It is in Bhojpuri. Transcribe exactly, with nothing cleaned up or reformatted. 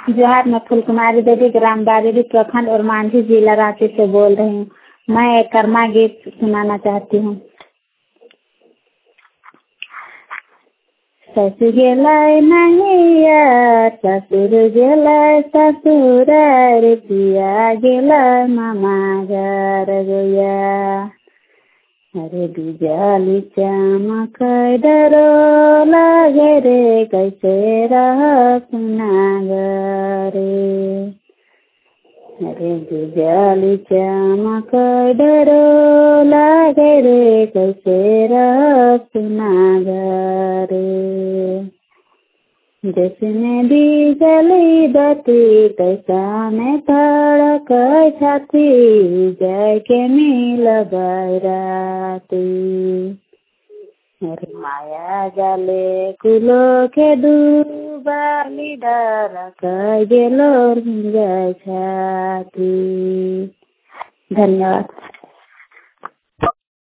जोहार, मैं फूल कुमारी देवी ग्राम बारेडी प्रखंड और मांझी जिला रांची से बोल रही हूँ। मैं एक कर्मा गीत सुनाना चाहती हूँ। ससुर गेलाय नैया, ससुर गेलाय ससुरार, पिया गेलाय मामा घर गया। अरे बिजली चमक डरो लागे रे, कैसे रह सुना रे। अरे बिजली चमक डरो लागे रे, कैसे रह सुना रे। जिसने बिजली बती तैसा में धड़क छाती, जय के मिल बराती। अरे माया जाले कुलो के डूबाली, डरक गेलो छाती। धन्यवाद।